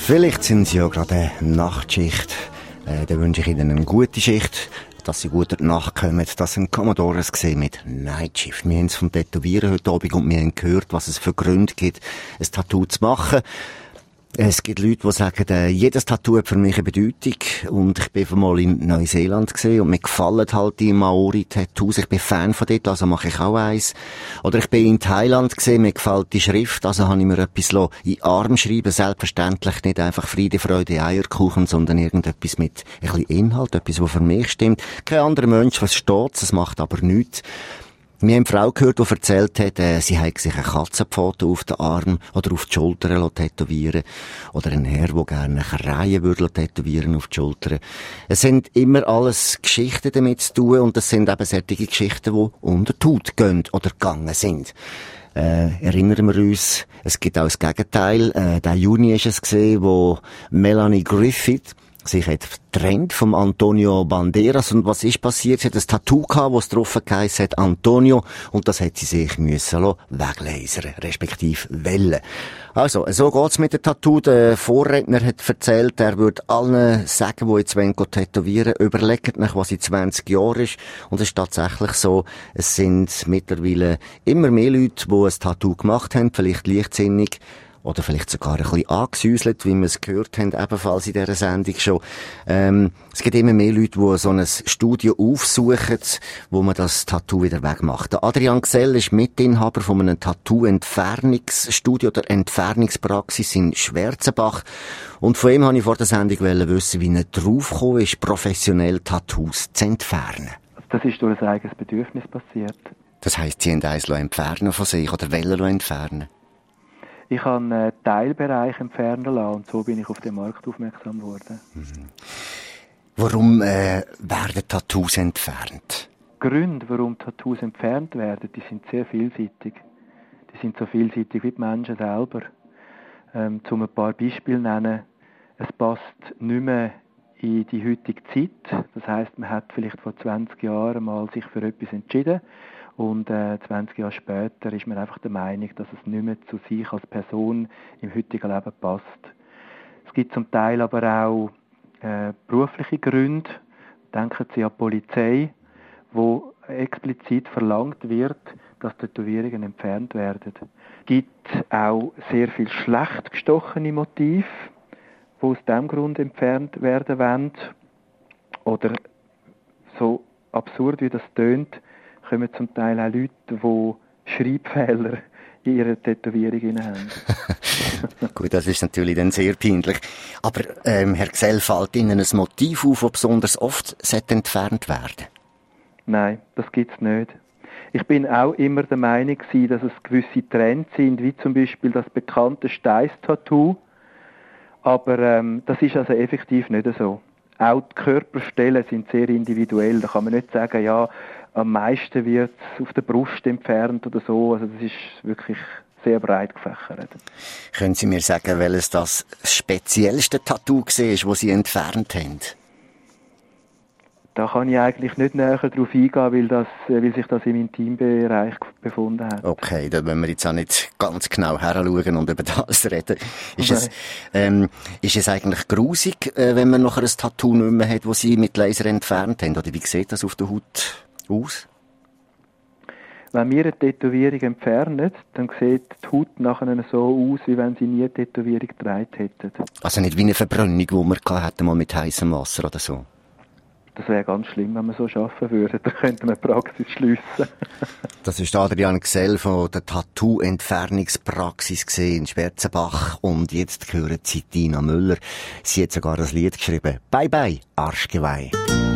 Vielleicht sind Sie ja gerade eine Nachtschicht. Dann wünsche ich Ihnen eine gute Schicht, dass Sie gut durch die Nacht kommen, dass Sie einen Commodores sehen mit Nightshift. Wir haben es vom Tätowieren heute Abend und wir haben gehört, was es für Gründe gibt, ein Tattoo zu machen. Es gibt Leute, die sagen, jedes Tattoo hat für mich eine Bedeutung. Und ich bin mal in Neuseeland gesehen und mir gefallen halt die Maori-Tattoos. Ich bin Fan von dort, also mache ich auch eins. Oder ich bin in Thailand gesehen, mir gefällt die Schrift, also habe ich mir etwas in den Arm schreiben. Selbstverständlich nicht einfach Friede, Freude, Eierkuchen, sondern irgendetwas mit ein bisschen Inhalt, etwas, was für mich stimmt. Kein anderer Mensch, was steht, das macht aber nichts. Wir haben eine Frau gehört, die erzählt hat, sie habe sich eine Katzenpfote auf den Arm oder auf die Schulter tätowieren. Oder ein Herr, der gerne Kreien würde tätowieren auf die Schulter. Es sind immer alles Geschichten damit zu tun und das sind eben solche Geschichten, die unter die Haut gehen oder gegangen sind. Erinnern wir uns, es gibt auch das Gegenteil. Der Juni ist es gesehen, wo Melanie Griffith sich hat getrennt vom Antonio Banderas. Und was ist passiert? Sie hat ein Tattoo gehabt, das drauf geheißen hat Antonio, und das hat sie sich müssen weglasern, respektive wellen. Also, so geht's mit dem Tattoo. Der Vorredner hat erzählt, er würde allen sagen, die jetzt tätowieren wollen, überlegt nach, was in 20 Jahren ist. Und es ist tatsächlich so, es sind mittlerweile immer mehr Leute, die ein Tattoo gemacht haben, vielleicht leichtsinnig, oder vielleicht sogar ein bisschen angesäuselt, wie wir es gehört haben, ebenfalls in dieser Sendung schon. Es gibt immer mehr Leute, die so ein Studio aufsuchen, wo man das Tattoo wieder wegmacht. Der Adrian Gsell ist Mitinhaber von einem Tattoo-Entfernungsstudio der Entfernungspraxis in Schwarzenbach. Und von ihm wollte ich vor der Sendung wissen, wie er draufgekommen ist, professionell Tattoos zu entfernen. Das ist durch ein eigenes Bedürfnis passiert. Das heisst, Sie haben eins entfernen von sich oder wollen entfernen? Ich habe einen Teilbereich entfernen lassen und so bin ich auf den Markt aufmerksam geworden. Warum werden Tattoos entfernt? Gründe, warum Tattoos entfernt werden, die sind sehr vielseitig. Die sind so vielseitig wie die Menschen selber. Um ein paar Beispiele zu nennen, es passt nicht mehr in die heutige Zeit. Das heisst, man hat vielleicht vor 20 Jahren mal sich für etwas entschieden. Und 20 Jahre später ist man einfach der Meinung, dass es nicht mehr zu sich als Person im heutigen Leben passt. Es gibt zum Teil aber auch berufliche Gründe. Denken Sie an die Polizei, wo explizit verlangt wird, dass Tätowierungen entfernt werden. Es gibt auch sehr viel schlecht gestochene Motive, die aus diesem Grund entfernt werden wollen. Oder so absurd wie das tönt, kommen zum Teil auch Leute, die Schreibfehler in ihrer Tätowierung haben. Gut, das ist natürlich dann sehr peinlich. Aber Herr Gsell, fällt Ihnen ein Motiv auf, das besonders oft entfernt werden? Nein, das gibt es nicht. Ich bin auch immer der Meinung, dass es gewisse Trends sind, wie zum Beispiel das bekannte Steiss-Tattoo. Aber das ist also effektiv nicht so. Auch die Körperstellen sind sehr individuell. Da kann man nicht sagen, ja, am meisten wird es auf der Brust entfernt oder so. Also das ist wirklich sehr breit gefächert. Können Sie mir sagen, welches das speziellste Tattoo war, das Sie entfernt haben? Da kann ich eigentlich nicht näher darauf eingehen, weil sich das im Intimbereich befunden hat. Okay, da wollen wir jetzt auch nicht ganz genau heranschauen und über das reden. Ist es eigentlich grusig, wenn man nachher ein Tattoo nicht mehr hat, das Sie mit Laser entfernt haben? Oder wie sieht das auf der Haut aus? Wenn wir eine Tätowierung entfernen, dann sieht die Haut nachher so aus, wie wenn Sie nie eine Tätowierung getragen hätten. Also nicht wie eine Verbrennung, die wir hatten, mal mit heißem Wasser oder so? Das wäre ganz schlimm, wenn wir so arbeiten würden. Da könnte man die Praxis schliessen. Das ist Adrian Gsell von der Tattoo-Entfernungspraxis in Schwarzenbach. Und jetzt hören Sie Tina Müller. Sie hat sogar das Lied geschrieben. Bye bye, Arschgeweih.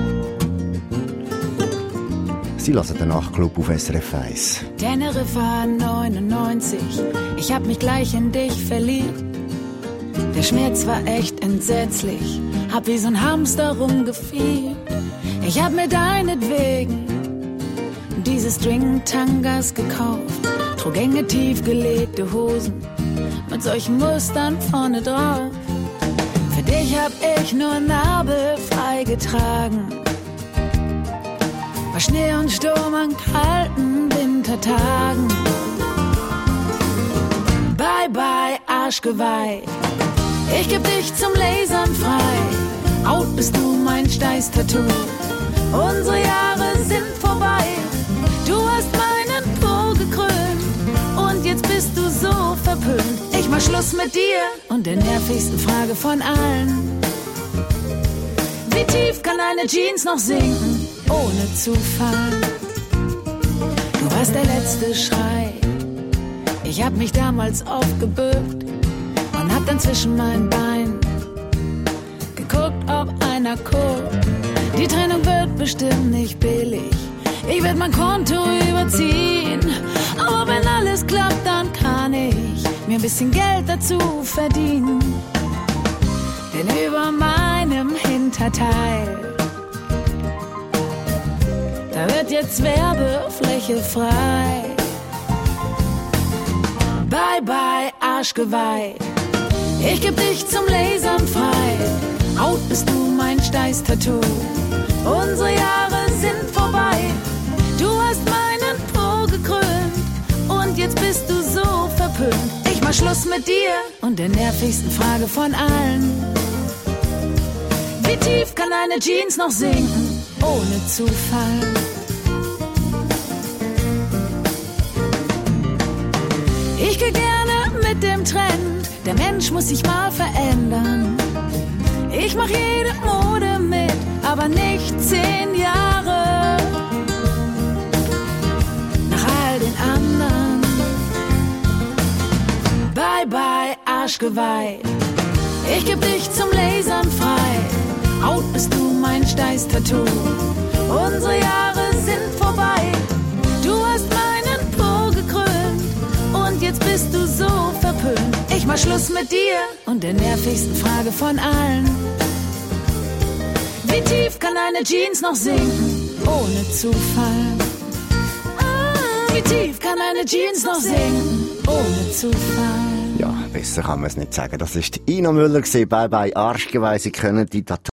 Sie hören den Nachtclub auf SRF 1. Teneriffa 99, ich hab mich gleich in dich verliebt. Der Schmerz war echt entsetzlich, hab wie so'n Hamster rumgefiebt. Ich hab mir deinetwegen diese String-Tangas gekauft, trug enge, tiefgelegte Hosen mit solchen Mustern vorne drauf. Für dich hab ich nur nabelfrei getragen, bei Schnee und Sturm an kalten Wintertagen. Bye bye, Arschgeweih, Ich geb dich zum Lasern frei. Out bist du mein Steiß-Tattoo. Unsere Jahre sind vorbei. Du hast meinen Po gekrönt. Und jetzt bist du so verpönt. Ich mach Schluss mit dir. Und der nervigsten Frage von allen: Wie tief kann eine Jeans noch sinken, ohne zu fallen? Du warst der letzte Schrei. Ich hab mich damals aufgebückt und hab dann zwischen meinen Beinen geguckt, ob einer guckt. Die Trennung wird bestimmt nicht billig. Ich werd mein Konto überziehen. Aber wenn alles klappt, dann kann ich mir ein bisschen Geld dazu verdienen. Denn über meinem Hinterteil, da wird jetzt Werbefläche frei. Bye bye, Arschgeweih. Ich geb dich zum Lasern frei. Out bist du mein Steiß-Tattoo. Unsere Jahre sind vorbei. Du hast meinen Po gekrönt. Und jetzt bist du so verpönt. Ich mach Schluss mit dir. Und der nervigsten Frage von allen: Wie tief kann eine Jeans noch sinken, ohne zu fallen? Ich geh gerne mit dem Trend. Der Mensch muss sich mal verändern. Ich mach jede Mode mit, aber nicht 10 Jahre nach all den anderen. Bye bye, Arschgeweih. Ich geb dich zum Lasern frei. Out bist du mein Steiß-Tattoo. Unsere Jahre sind vorbei. Du hast meinen Po gekrönt. Und jetzt bist du so verpönt. Ich mach Schluss mit dir. Und der nervigsten Frage von allen: Wie tief kann eine Jeans noch sinken, ohne zu fallen? Wie tief kann eine Jeans noch sinken, ohne zu fallen? Ja, besser kann man es nicht sagen. Das ist Ina Müller gewesen. Bye bye, Arschgeweih. Sie können die